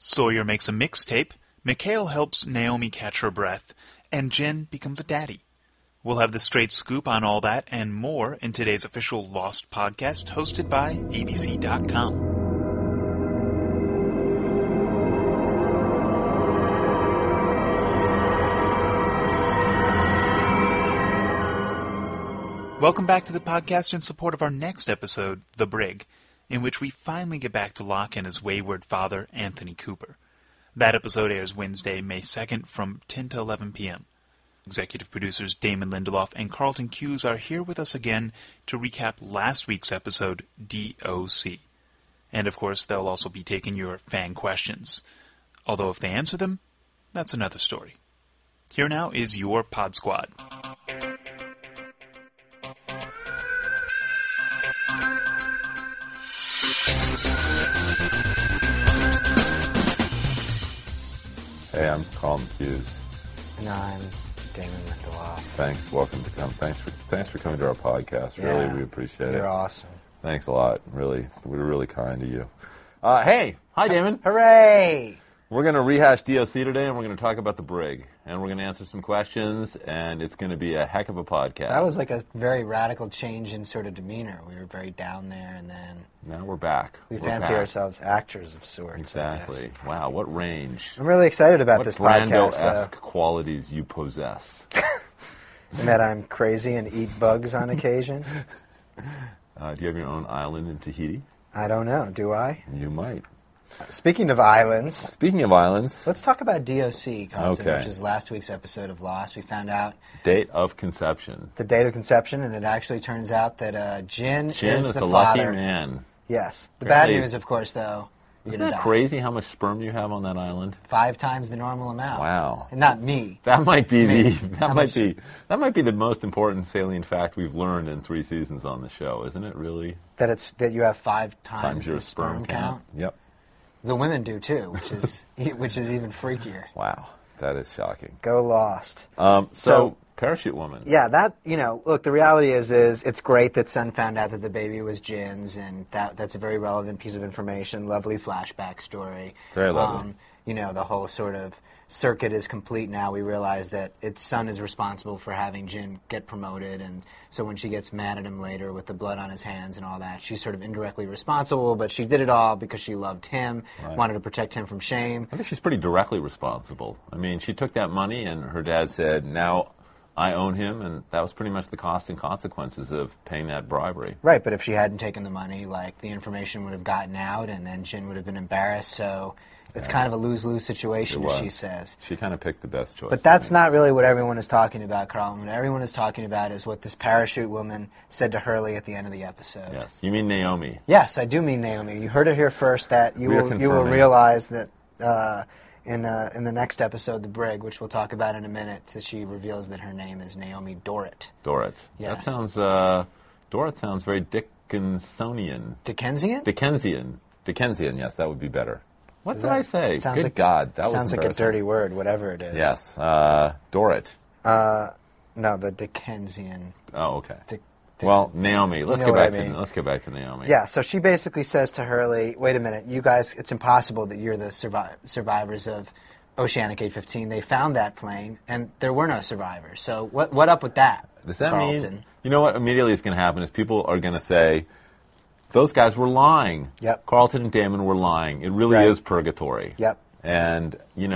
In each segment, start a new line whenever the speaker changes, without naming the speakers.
Sawyer makes a mixtape, Mikhail helps Naomi catch her breath, and Jen becomes a daddy. We'll have the straight scoop on all that and more in today's official Lost podcast hosted by ABC.com. Welcome back to the podcast in support of our next episode, The Brig, in which we finally get back to Locke and his wayward father, Anthony Cooper. That episode airs Wednesday, May 2nd from 10 to 11 p.m. Executive producers Damon Lindelof and Carlton Cuse are here with us again to recap last week's episode, DOC. And of course, they'll also be taking your fan questions. Although if they answer them, that's another story. Here now is your Pod Squad.
Hey, I'm Carlton Cuse.
And I'm Damon Lindelof.
Thanks. Welcome to come. Thanks for coming to our podcast.
Yeah,
really, we appreciate it.
You're awesome.
Thanks a lot. Really, we're really kind to you. Hey, hi, Damon.
Hooray!
We're going to rehash DOC today, and we're going to talk about the Brig, and we're going to answer some questions, and it's going to be a heck of a podcast.
That was like a very radical change in sort of demeanor. We were very down there, and then
now we're back.
We fancy ourselves actors of sorts.
Exactly. Wow, what range.
I'm really excited about this podcast,
What Brando-esque qualities you possess.
And that I'm crazy and eat bugs on occasion.
Do you have your own island in Tahiti?
I don't know. Do I?
You might.
Speaking of islands,
let's
talk about DOC, Carlton,
okay.
Which is last week's episode of Lost. We found out
date of conception.
The date of conception, and it actually turns out that Jin is the father.
lucky man.
Yes. The
Apparently,
bad news, of course, though.
Isn't that crazy how much sperm you have on that island?
5 times the normal amount.
Wow.
And not me.
That might be that might be the most important salient fact we've learned in 3 seasons on the show, isn't it? Really?
That you have 5 times
your
the sperm count.
Yep.
The women do too, which is even freakier.
Wow, that is shocking.
Go Lost.
So Parachute Woman.
Yeah, look, the reality is it's great that Sun found out that the baby was Jin's, and that's a very relevant piece of information. Lovely flashback story.
Very lovely.
The whole sort of circuit is complete now. We realize that its son is responsible for having Jin get promoted, and so when she gets mad at him later with the blood on his hands and all that, she's sort of indirectly responsible, but she did it all because she loved him, wanted to protect him from shame.
I think she's pretty directly responsible. I mean, she took that money, and her dad said, now I own him, and that was pretty much the cost and consequences of paying that bribery.
Right, but if she hadn't taken the money, the information would have gotten out, and then Jin would have been embarrassed, so it's kind of a lose-lose situation, as she says.
She kind of picked the best choice.
But that's not really what everyone is talking about, Carlton. What everyone is talking about is what this parachute woman said to Hurley at the end of the episode.
Yes. You mean Naomi?
Yes, I do mean Naomi. You heard it here first. That you will realize that in the next episode, The Brig, which we'll talk about in a minute, that she reveals that her name is Naomi Dorrit.
Dorrit.
Yes.
That sounds. Dorrit sounds very Dickensian.
Dickensian?
Dickensian. Yes, that would be better. What did I say? Good God, that
sounds like a dirty word, whatever it is.
Yes, Dorrit.
No, the Dickensian.
Oh, okay. Well, Naomi. Let's get back to Naomi.
Yeah. So she basically says to Hurley, "Wait a minute, you guys. It's impossible that you're the survivors of Oceanic 815. They found that plane, and there were no survivors. So what up with that?
Does that
Carlton?
mean? You know what? Immediately, is going to happen is people are going to say, those guys were lying.
Yep.
Carlton and Damon were lying. It really is purgatory.
Yep.
And,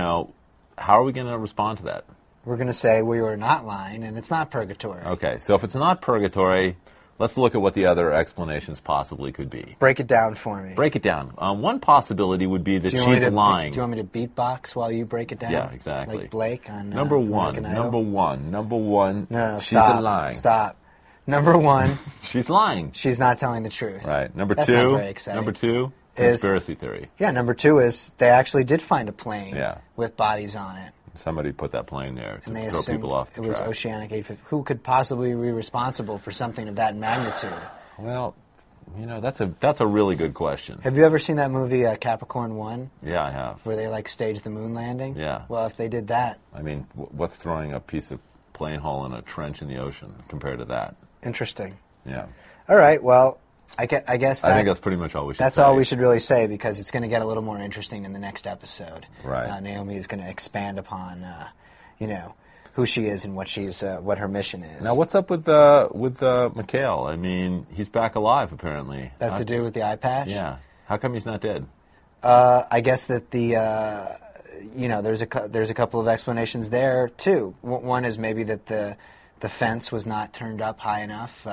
how are we going to respond to that?
We're going to say we were not lying, and it's not purgatory.
Okay, so if it's not purgatory, let's look at what the other explanations possibly could be.
Break it down for me.
Break it down. One possibility would be that she's lying.
Do you want me to beatbox while you break it down?
Yeah, exactly.
Like Blake on
Number one.
No,
she's lying.
Stop. Number one.
She's lying.
She's not telling the truth.
Right. Number
That's
two.
Not very exciting.
Number two. Conspiracy theory.
Yeah. Number two is they actually did find a plane.
Yeah.
With bodies on it.
Somebody put that plane there to
and they
throw people off the
track. It was Oceanic 815. Who could possibly be responsible for something of that magnitude?
Well, that's a really good question.
Have you ever seen that movie Capricorn 1?
Yeah, I have.
Where they staged the moon landing?
Yeah.
Well, if they did that.
I mean, what's throwing a piece of plane hull in a trench in the ocean compared to that?
Interesting.
Yeah.
All right, well, I guess
I think that's pretty much all we should
that's
say.
all we should really say, because it's going to get a little more interesting in the next episode.
Right.
Naomi is going to expand upon, who she is and what her mission is.
Now, what's up with Mikhail? I mean, he's back alive, apparently.
That's to do with the eye patch?
Yeah. How come he's not dead?
I guess that there's a couple of explanations there too. One is maybe that the fence was not turned up high enough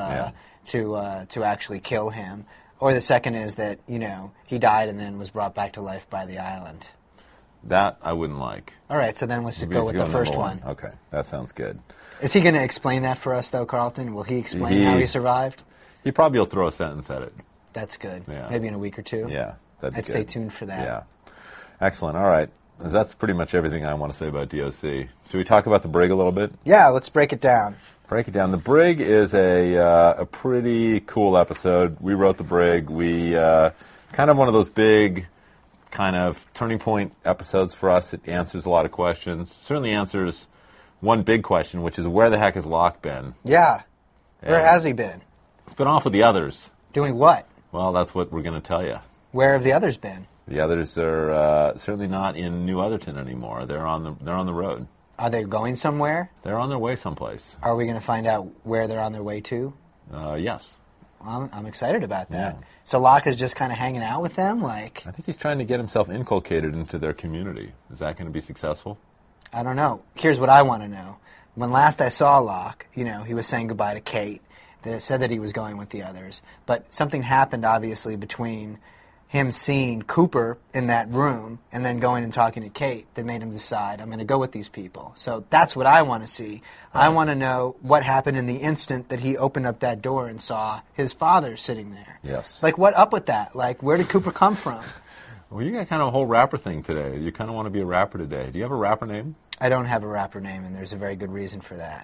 to actually kill him, or the second is that he died and then was brought back to life by the island.
That I wouldn't like.
All right, so then let's
Maybe
go
we
with
should
the first
number
one.
Okay, that sounds good.
Is he going to explain that for us though, Carlton? Will he explain how he survived?
He probably will throw a sentence at it.
That's good.
Yeah.
Maybe in a week or two.
Yeah, that'd be
I'd
good.
stay tuned for that.
Yeah. Excellent. All right. That's pretty much everything I want to say about DOC. Should we talk about The Brig a little bit?
Yeah, let's break it down.
Break it down. The Brig is a pretty cool episode. We wrote The Brig. We kind of one of those big kind of turning point episodes for us. It answers a lot of questions. Certainly answers one big question, which is where the heck has Locke been?
Yeah. Where
And
has he been?
He's been off with the others.
Doing what?
Well, that's what we're going to tell you.
Where have the others been?
The others are certainly not in New Otherton anymore. They're on the road.
Are they going somewhere?
They're on their way someplace.
Are we going to find out where they're on their way to?
Yes.
I'm excited about that.
Yeah.
So Locke is just kind of hanging out with them? Like,
I think he's trying to get himself inculcated into their community. Is that going to be successful?
I don't know. Here's what I want to know. When last I saw Locke, he was saying goodbye to Kate. They said that he was going with the others. But something happened, obviously, between him seeing Cooper in that room and then going and talking to Kate that made him decide, I'm going to go with these people. So that's what I want to see. Right. I want to know what happened in the instant that he opened up that door and saw his father sitting there.
Yes.
Like, what up with that? Like, where did Cooper come from?
Well, you got kind of a whole rapper thing today. You kind of want to be a rapper today. Do you have a rapper name?
I don't have a rapper name, and there's a very good reason for that.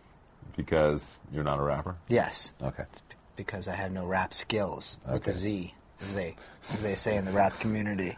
Because you're not a rapper?
Yes.
Okay.
It's because I have no rap skills with a Z, as they say in the rap community.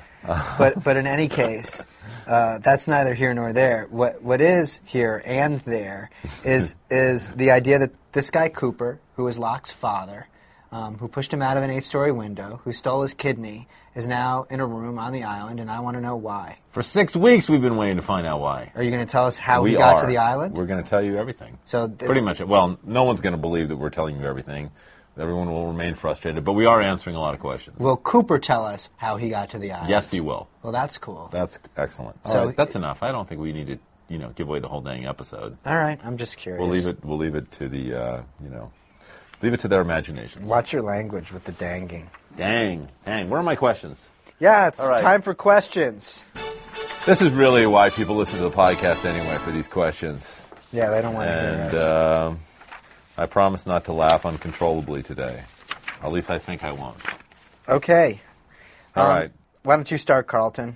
But in any case, that's neither here nor there. What is here and there is the idea that this guy Cooper, who is Locke's father, who pushed him out of an 8-story window, who stole his kidney, is now in a room on the island, and I want to know why.
For 6 weeks we've been waiting to find out why.
Are you going to tell us how he got to the island?
We're going to tell you everything.
So
pretty much. Well, no one's going to believe that we're telling you everything. Everyone will remain frustrated, but we are answering a lot of questions.
Will Cooper tell us how he got to the island?
Yes, he will.
Well, that's cool.
That's excellent.
So
All right, that's enough. I don't think we need to, give away the whole dang episode.
All right, I'm just curious.
We'll leave it to the, leave it to their imaginations.
Watch your language with the danging.
Dang. Where are my questions?
Yeah, it's
All right.
time for questions.
This is really why people listen to the podcast anyway, for these questions.
Yeah, they don't want to hear
And
us.
I promise not to laugh uncontrollably today. At least I think I won't.
Okay.
All right.
Why don't you start, Carlton?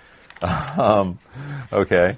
Okay.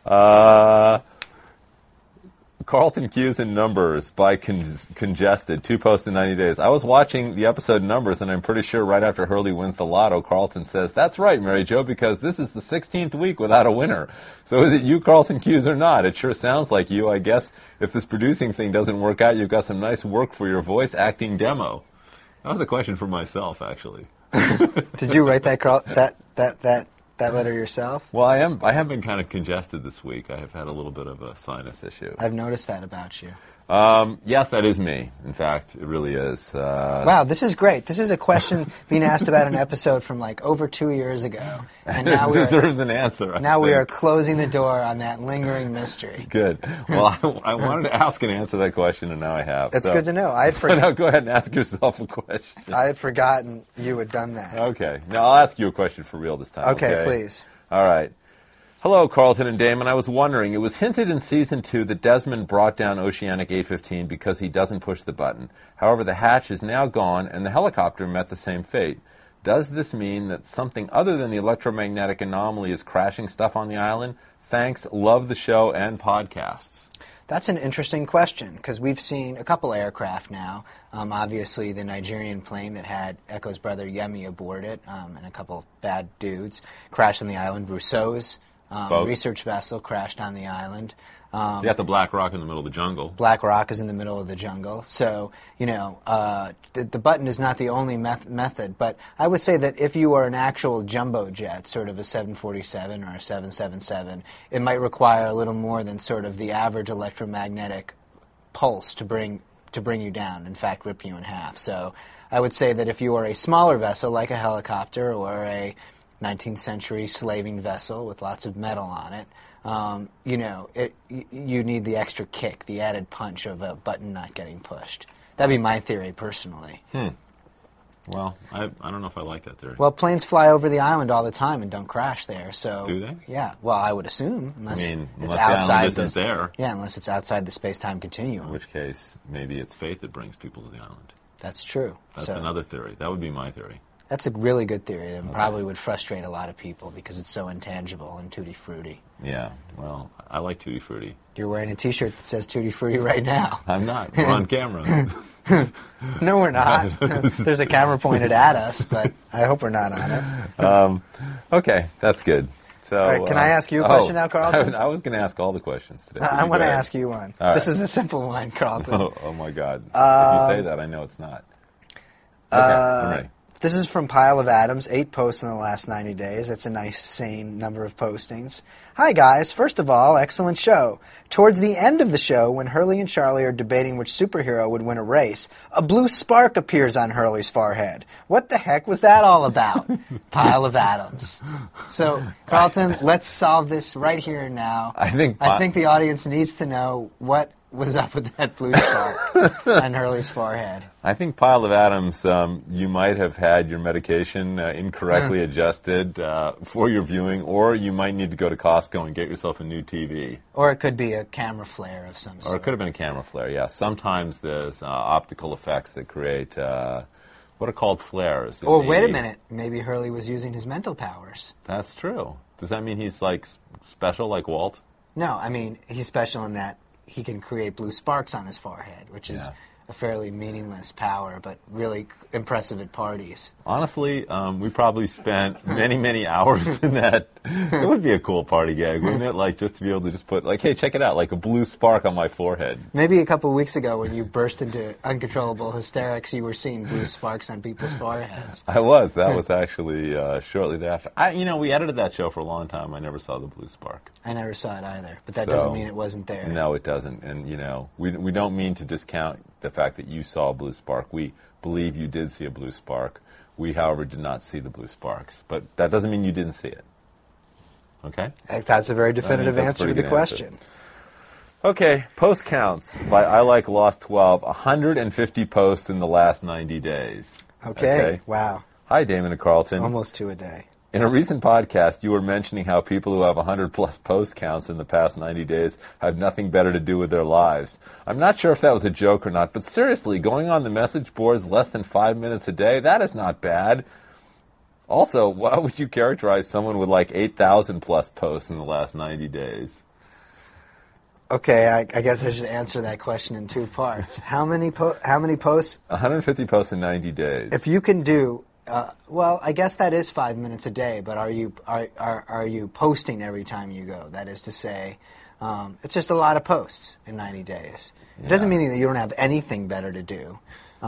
Carlton Cues in Numbers by Congested. 2 posts in 90 days. I was watching the episode Numbers, and I'm pretty sure right after Hurley wins the lotto, Carlton says, "That's right, Mary Jo, because this is the 16th week without a winner. So is it you, Carlton Cues, or not? It sure sounds like you. I guess if this producing thing doesn't work out, you've got some nice work for your voice acting demo." That was a question for myself, actually.
Did you write that letter yourself?
Well, I have been kind of congested this week. I have had a little bit of a sinus issue.
I've noticed that about you.
Yes, that is me. In fact, it really is.
Wow, this is great. This is a question being asked about an episode from like over 2 years ago. And now
it deserves an answer.
Now we are closing the door on that lingering mystery.
Good. Well, I wanted to ask and answer that question, and now I have.
That's good to know. I had
Now go ahead and ask yourself a question.
I had forgotten you had done that.
Okay. Now I'll ask you a question for real this time.
Okay, please.
All right. Hello, Carlton and Damon. I was wondering, it was hinted in Season 2 that Desmond brought down Oceanic 815 because he doesn't push the button. However, the hatch is now gone, and the helicopter met the same fate. Does this mean that something other than the electromagnetic anomaly is crashing stuff on the island? Thanks. Love the show and podcasts.
That's an interesting question, because we've seen a couple aircraft now. Obviously, the Nigerian plane that had Echo's brother Yemi aboard it, and a couple bad dudes, crashed on the island. Rousseau's research vessel crashed on the island.
You got the Black Rock in the middle of the jungle.
Black Rock is in the middle of the jungle. So, the button is not the only method. But I would say that if you are an actual jumbo jet, sort of a 747 or a 777, it might require a little more than sort of the average electromagnetic pulse to bring you down, in fact, rip you in half. So I would say that if you are a smaller vessel, like a helicopter or a 19th century slaving vessel with lots of metal on it, you need the extra kick, the added punch of a button not getting pushed. That'd be my theory, personally.
Well, I don't know if I like that theory.
Well, planes fly over the island all the time and don't crash there. So
do they?
Yeah. Well, I would assume, unless
unless
it's
the
outside
island isn't there.
Yeah, unless it's outside the space-time continuum.
In which case, maybe it's fate that brings people to the island.
That's true.
That's another theory. That would be my theory.
That's a really good theory that probably would frustrate a lot of people because it's so intangible and tutti-frutti.
Yeah, well, I like Tutti Frutti.
You're wearing a T-shirt that says Tutti Frutti right now.
I'm not. We're on camera.
No, we're not. There's a camera pointed at us, but I hope we're not on it.
Okay, that's good. So,
all right, can I ask you a question now, Carlton?
I was going to ask all the questions today.
I want to ask you one.
All
this
right.
is a simple one, Carlton.
Oh my God. If you say that, I know it's not. Okay, I'm ready.
This is from Pile of Atoms, 8 posts in the last 90 days. That's a nice, sane number of postings. Hi, guys. First of all, excellent show. Towards the end of the show, when Hurley and Charlie are debating which superhero would win a race, a blue spark appears on Hurley's forehead. What the heck was that all about? Pile of Atoms. So, Carlton, let's solve this right here and now.
I think
the audience needs to know what was up with that blue spark on Hurley's forehead.
I think Pile of Atoms, you might have had your medication incorrectly adjusted for your viewing, or you might need to go to Costco and get yourself a new TV.
Or it could be a camera flare of some sort.
Or it could have been a camera flare, yeah. Sometimes there's optical effects that create what are called flares.
Or wait a minute, maybe Hurley was using his mental powers.
That's true. Does that mean he's like special like Walt?
No, I mean, he's special in that he can create blue sparks on his forehead, which is a fairly meaningless power, but really impressive at parties.
Honestly, we probably spent many, many hours in that. It would be a cool party gag, wouldn't it? Like, just to be able to just put, like, hey, check it out, like a blue spark on my forehead.
Maybe a couple of weeks ago when you burst into uncontrollable hysterics, you were seeing blue sparks on people's foreheads.
I was. That was actually shortly thereafter. We edited that show for a long time. I never saw the blue spark.
I never saw it either, but that doesn't mean it wasn't there.
No, it doesn't. And, we don't mean to discount the fact that you saw a blue spark. We believe you did see a blue spark. We, however, did not see the blue sparks. But that doesn't mean you didn't see it. Okay?
That's a very definitive answer to the question.
Okay, post counts by I Like Lost 12. 150 posts in the last 90 days.
Okay. Wow.
Hi, Damon and Carlton.
Almost 2 a day.
In a recent podcast, you were mentioning how people who have 100-plus post counts in the past 90 days have nothing better to do with their lives. I'm not sure if that was a joke or not, but seriously, going on the message boards less than 5 minutes a day, that is not bad. Also, why would you characterize someone with like 8,000-plus posts in the last 90 days?
Okay, I guess I should answer that question in 2 parts. How many posts?
150 posts in 90 days.
If you can do... well, I guess that is 5 minutes a day, but are you posting every time you go? That is to say, it's just a lot of posts in 90 days. Yeah. It doesn't mean that you don't have anything better to do.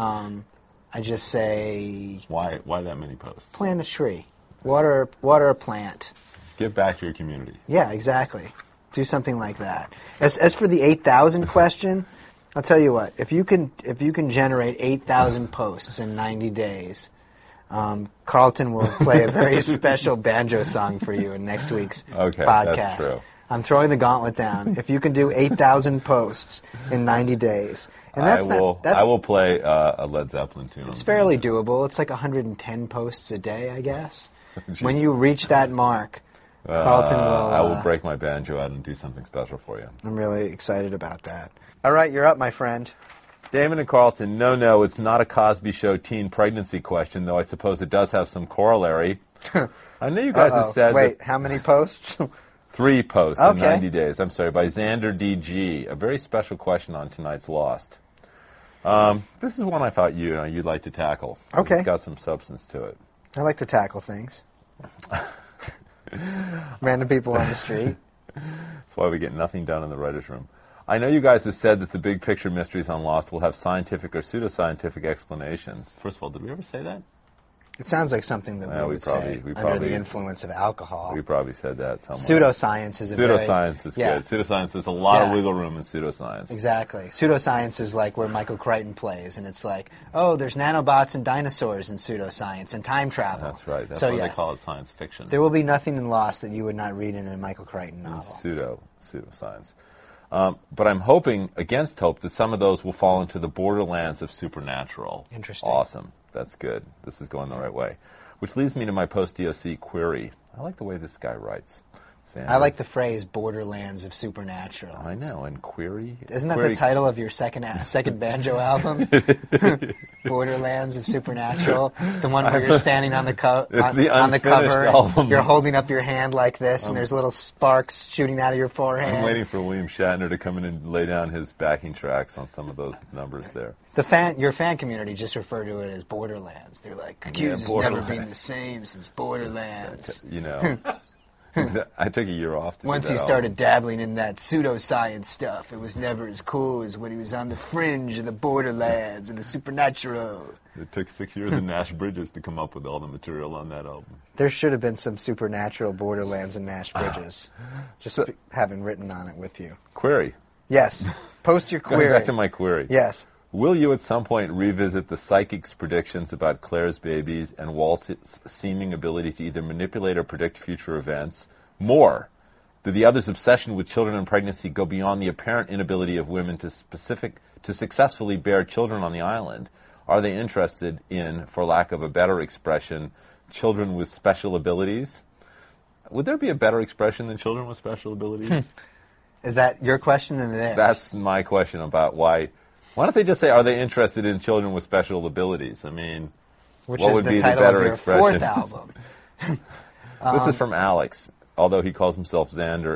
I just say...
Why that many posts?
Plant a tree. Water a plant.
Give back to your community.
Yeah, exactly. Do something like that. As for the 8,000 question, I'll tell you what. If you can generate 8,000 posts in 90 days... Carlton will play a very special banjo song for you in next week's podcast.
That's true.
I'm throwing the gauntlet down. If you can do 8,000 posts in 90 days, and
I will play a Led Zeppelin tune.
It's fairly doable. It's like 110 posts a day, I guess. When you reach that mark, Carlton will...
I will break my banjo out and do something special for you.
I'm really excited about that. All right, you're up, my friend.
Damon and Carlton, no, it's not a Cosby Show teen pregnancy question, though I suppose it does have some corollary. I know you guys have said...
Wait, how many posts?
3 posts in 90 days. I'm sorry, by Xander DG. A very special question on tonight's Lost. This is one I thought you'd like to tackle.
Okay.
It's got some substance to it.
I like to tackle things. Random people on the street.
That's why we get nothing done in the writer's room. I know you guys have said that the big picture mysteries on Lost will have scientific or pseudoscientific explanations. First of all, did we ever say that?
It sounds like something that we would say under the influence of alcohol.
We probably said that somewhere.
Pseudoscience is
Pseudoscience is good. Pseudoscience, there's a lot of wiggle room in pseudoscience.
Exactly. Pseudoscience is like where Michael Crichton plays, and it's like, oh, there's nanobots and dinosaurs in pseudoscience and time travel.
That's right. That's why they call it science fiction.
There will be nothing in Lost that you would not read in a Michael Crichton novel.
Pseudoscience. But I'm hoping, against hope, that some of those will fall into the borderlands of supernatural.
Interesting.
Awesome. That's good. This is going the right way. Which leads me to my post-DOC query. I like the way this guy writes.
I like the phrase "borderlands of supernatural."
I know, and query.
Isn't that the title of your second banjo album? Borderlands of Supernatural, the one where you're standing on the cover.
Album.
You're holding up your hand like this, and there's little sparks shooting out of your forehead.
I'm waiting for William Shatner to come in and lay down his backing tracks on some of those numbers there.
Your fan community just refer to it as Borderlands. They're like, Hughes has never been the same since Borderlands.
You know. I took a year off to
Once he started dabbling in that pseudoscience stuff, it was never as cool as when he was on the fringe of the Borderlands and the supernatural.
It took 6 years of Nash Bridges to come up with all the material on that album.
There should have been some supernatural Borderlands and Nash Bridges. Having written on it with you.
Query.
Yes. Post your query.
Going back to my query.
Yes.
Will you at some point revisit the psychic's predictions about Claire's babies and Walt's seeming ability to either manipulate or predict future events? More, do the others' obsession with children and pregnancy go beyond the apparent inability of women to successfully bear children on the island? Are they interested in, for lack of a better expression, children with special abilities? Would there be a better expression than children with special abilities?
Is that your question and theirs?
That's my question about why. Why don't they just say, are they interested in children with special abilities? I mean,
what
would be the
title
better
of your
expression?
Fourth album.
This is from Alex, although he calls himself Xander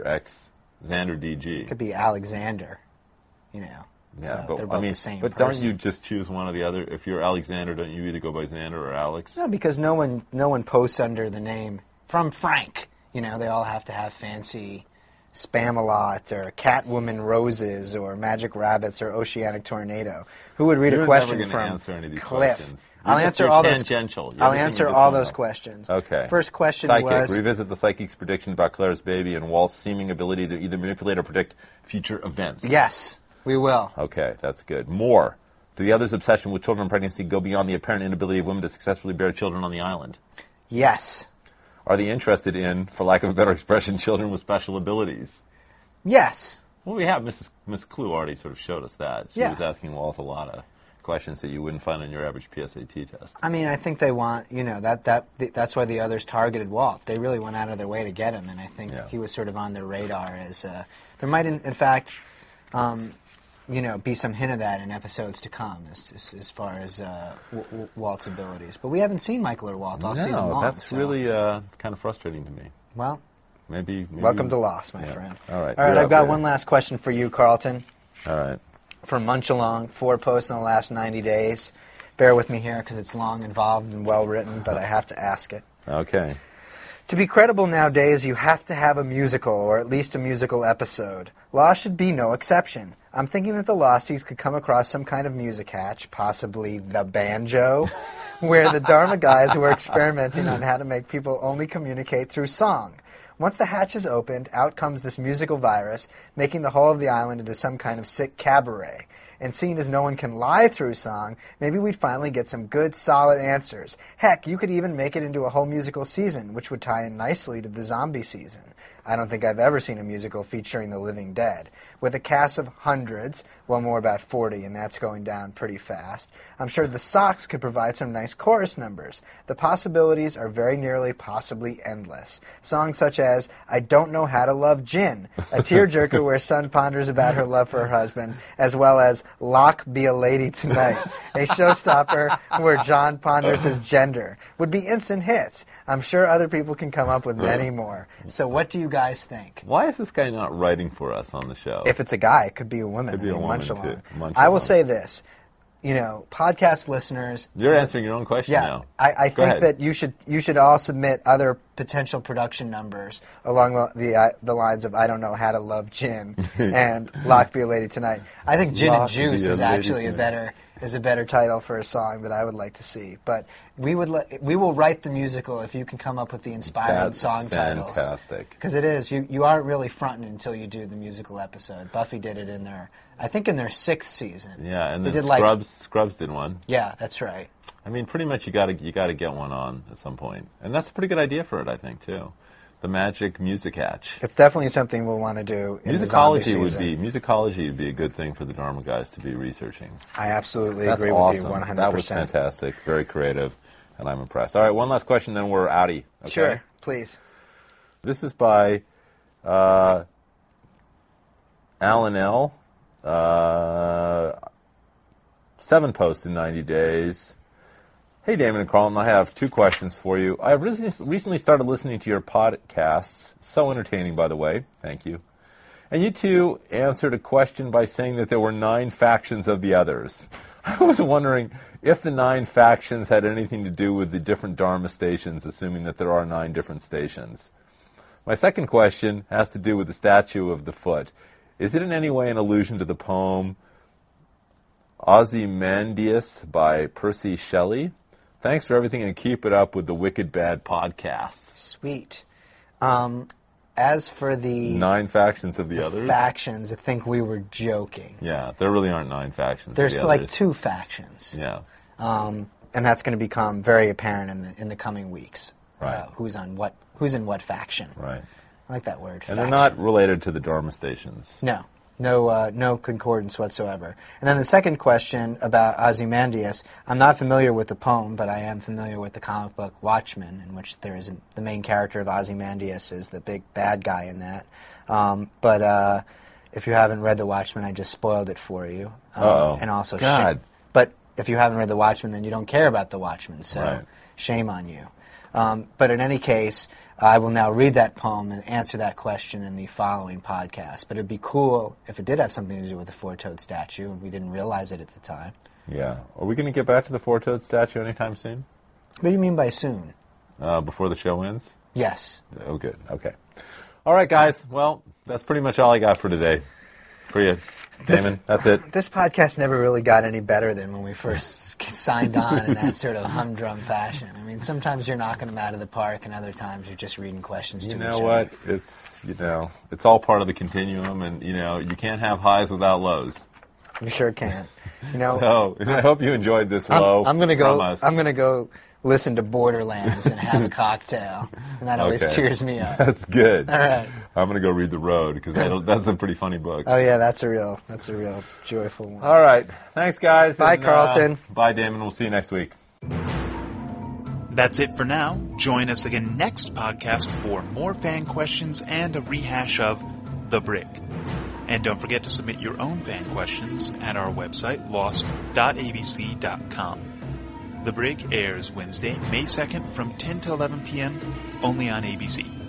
DG.
It could be Alexander, Yeah,
so
but they're both the same
But
person.
Don't you just choose one or the other? If you're Alexander, don't you either go by Xander or Alex?
No, because no one posts under the name from Frank. They all have to have fancy Spamalot or Catwoman Roses or Magic Rabbits or Oceanic Tornado. Who would read a question
never
from
answer any of these
Cliff?
questions.
I'll answer all those.
I'll
answer all those questions.
Okay.
First question
Psychic.
was
Revisit the psychic's prediction about Claire's baby and Walt's seeming ability to either manipulate or predict future events.
Yes, we will.
Okay, that's good. More. Do the others' obsession with children and pregnancy go beyond the apparent inability of women to successfully bear children on the island?
Yes.
Are they interested in, for lack of a better expression, children with special abilities?
Yes.
Well, we have Miss Clue already sort of showed us that. She was asking Walt a lot of questions that you wouldn't find on your average PSAT test.
I mean, I think they want, that's why the others targeted Walt. They really went out of their way to get him, and I think he was sort of on their radar as, there might, in fact, be some hint of that in episodes to come as far as Walt's abilities. But we haven't seen Michael or Walt all season long.
That's really kind of frustrating to me.
Well,
maybe
welcome to Lost, my friend.
All right.
I've got one last question for you, Carlton.
All right.
From Munchalong, 4 posts in the last 90 days. Bear with me here because it's long, involved, and well-written, but I have to ask it.
Okay.
To be credible nowadays, you have to have a musical, or at least a musical episode. Lost should be no exception. I'm thinking that the Losties could come across some kind of music hatch, possibly the banjo, where the Dharma guys were experimenting on how to make people only communicate through song. Once the hatch is opened, out comes this musical virus, making the whole of the island into some kind of sick cabaret. And seeing as no one can lie through song, maybe we'd finally get some good, solid answers. Heck, you could even make it into a whole musical season, which would tie in nicely to the zombie season. I don't think I've ever seen a musical featuring the living dead. With a cast of hundreds, well, more about 40, and that's going down pretty fast, I'm sure the Sox could provide some nice chorus numbers. The possibilities are very nearly possibly endless. Songs such as, I Don't Know How to Love Gin, a tearjerker where Sun ponders about her love for her husband, as well as Locke Be a Lady Tonight, a showstopper where John ponders his gender, would be instant hits. I'm sure other people can come up with many more. So what do you guys think?
Why is this guy not writing for us on the show?
If it's a guy, it could be a woman.
Could be a woman, too.
I will say this. podcast listeners.
You're answering your own question now.
I
Go
think
ahead.
that you should all submit other potential production numbers along the lines of I don't know how to love gin and Lock Be a Lady Tonight. I think Gin and
Lock
Juice
Be a
is
Lady
actually
Tonight.
a better title for a song that I would like to see. But we will write the musical if you can come up with the inspiring
That's
song titles.
fantastic.
Because it is. You aren't really fronting until you do the musical episode. Buffy did it in their 6th season.
Yeah, and
They
then
did
Scrubs did one.
Yeah, that's right.
I mean, pretty much you got to get one on at some point, and that's a pretty good idea for it, I think, too. The Magic Music Hatch.
It's definitely something we'll want to do in the zombie season.
Musicology would be a good thing for the Dharma guys to be researching.
I absolutely
That's
agree
awesome.
with you 100%.
That was fantastic, very creative, and I'm impressed. All right, one last question, then we're outie. Okay?
Sure, please.
This is by Alan L. 7 posts in 90 days. Hey, Damon and Carlton, I have 2 questions for you. I have recently started listening to your podcasts. So entertaining, by the way. Thank you. And you 2 answered a question by saying that there were 9 factions of the others. I was wondering if the 9 factions had anything to do with the different Dharma stations, assuming that there are 9 different stations. My second question has to do with the statue of the foot. Is it in any way an allusion to the poem Ozymandias by Percy Shelley? Thanks for everything and keep it up with the Wicked Bad podcasts.
Sweet. As for the
9 factions of the others?
factions, I think we were joking.
Yeah, there really aren't 9 factions
There's
of the
like
others.
2 factions.
Yeah.
And that's going to become very apparent in the coming weeks.
Right.
Who's in what faction?
Right.
I like that word.
And they're
faction.
not related to the Dharma stations.
No concordance whatsoever. And then the second question about Ozymandias, I'm not familiar with the poem, but I am familiar with the comic book Watchmen, in which there is the main character of Ozymandias is the big bad guy in that. But if you haven't read the Watchmen, I just spoiled it for you.
Uh-oh.
And also,
God.
but if you haven't read the Watchmen, then you don't care about the Watchmen. So
Right.
shame on you. But in any case, I will now read that poem and answer that question in the following podcast. But it'd be cool if it did have something to do with the four-toed statue, and we didn't realize it at the time.
Yeah. Are we going to get back to the four-toed statue anytime soon?
What do you mean by soon?
Before the show ends?
Yes.
Oh, good. Okay. All right, guys. Well, that's pretty much all I got for today. For you, Damon. That's it.
This podcast never really got any better than when we first signed on in that sort of humdrum fashion. I mean, sometimes you're knocking them out of the park, and other times you're just reading questions to
You
each
know
other.
what? It's all part of the continuum, and, you can't have highs without lows.
You sure can't. You know,
So, I hope you enjoyed this low
I'm gonna
from
go.
us.
I'm gonna go listen to Borderlands and have a cocktail, and that always
Okay.
cheers me up.
That's good.
All right.
I'm going to go read The Road, because that's a pretty funny book.
Oh yeah, that's a real joyful one.
All right. Thanks, guys.
Bye,
and,
Carlton.
Bye, Damon. We'll see you next week.
That's it for now. Join us again next podcast for more fan questions and a rehash of The Brig. And don't forget to submit your own fan questions at our website, lost.abc.com. The Brig airs Wednesday, May 2nd from 10 to 11 p.m. only on ABC.